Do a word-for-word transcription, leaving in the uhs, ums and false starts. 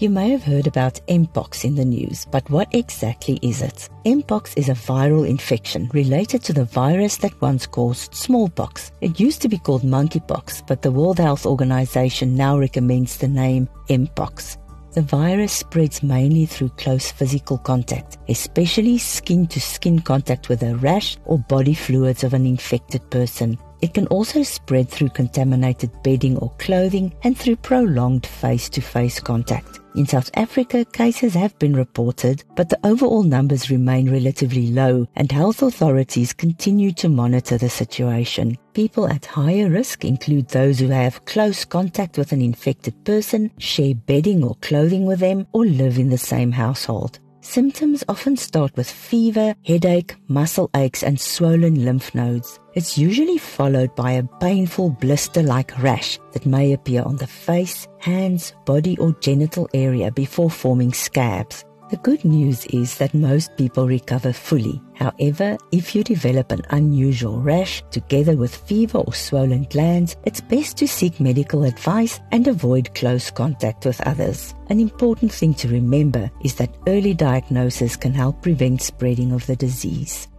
You may have heard about Mpox in the news, but what exactly is it? Mpox is a viral infection related to the virus that once caused smallpox. It used to be called monkeypox, but the World Health Organization now recommends the name Mpox. The virus spreads mainly through close physical contact, especially skin-to-skin contact with a rash or body fluids of an infected person. It can also spread through contaminated bedding or clothing and through prolonged face-to-face contact. In South Africa, cases have been reported, but the overall numbers remain relatively low and health authorities continue to monitor the situation. People at higher risk include those who have close contact with an infected person, share bedding or clothing with them, or live in the same household. Symptoms often start with fever, headache, muscle aches, and swollen lymph nodes. It's usually followed by a painful blister-like rash that may appear on the face, hands, body, or genital area before forming scabs. The good news is that most people recover fully. However, if you develop an unusual rash together with fever or swollen glands, it's best to seek medical advice and avoid close contact with others. An important thing to remember is that early diagnosis can help prevent spreading of the disease.